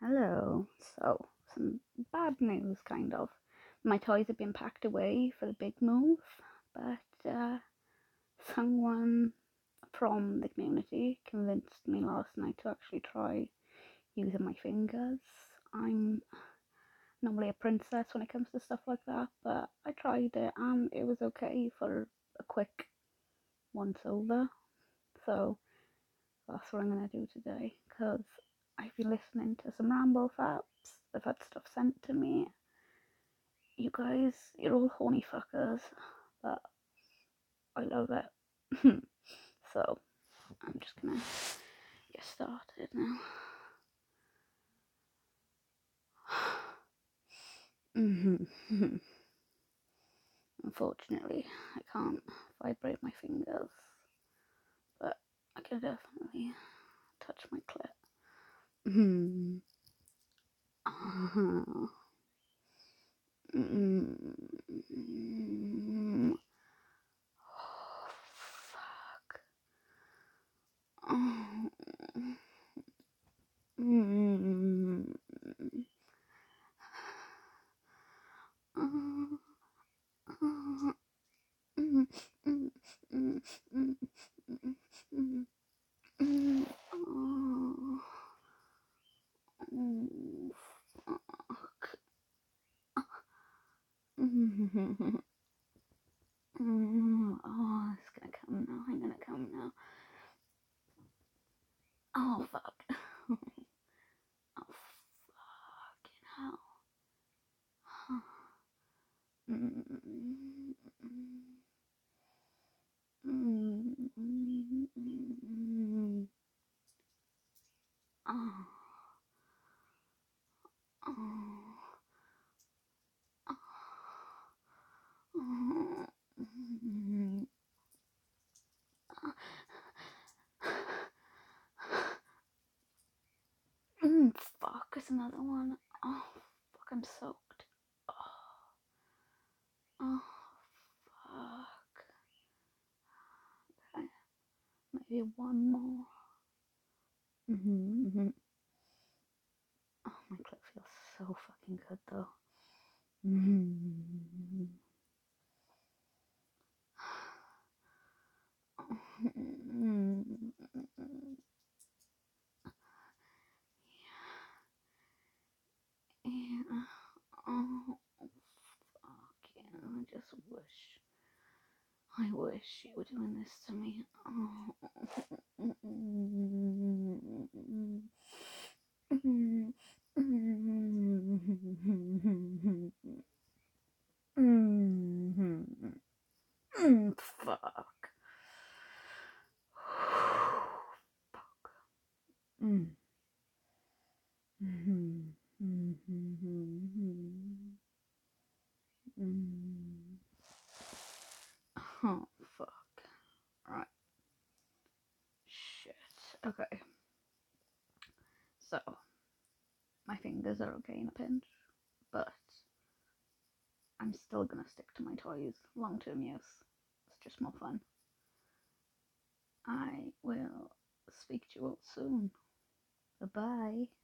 Hello. So, some bad news, kind of. My toys have been packed away for the big move, but someone from the community convinced me last night to actually try using my fingers. I'm normally a princess when it comes to stuff like that, but I tried it and it was okay for a quick once over. So, that's what I'm gonna do today, because I've been listening to some Rambo Faps. They've had stuff sent to me. You guys, you're all horny fuckers, but I love it. So, I'm just gonna get started now. Unfortunately, I can't vibrate my fingers, but I can definitely touch my clit. Fuck. Oh, it's gonna come now. I'm gonna come now. Oh, fuck. Oh, fucking hell. Oh, oh, oh. Fuck, it's another one. Oh, fuck, I'm soaked. Oh, fuck. Okay, maybe one more. Oh, my clit feels so fucking good though. Yeah. Oh, fuck yeah. I wish you were doing this to me. Oh. Fuck. Fuck. Oh, fuck. Right. Shit. Okay. So, my fingers are okay in a pinch, but I'm still gonna stick to my toys. Long term use. It's just more fun. I will speak to you all soon. Bye bye.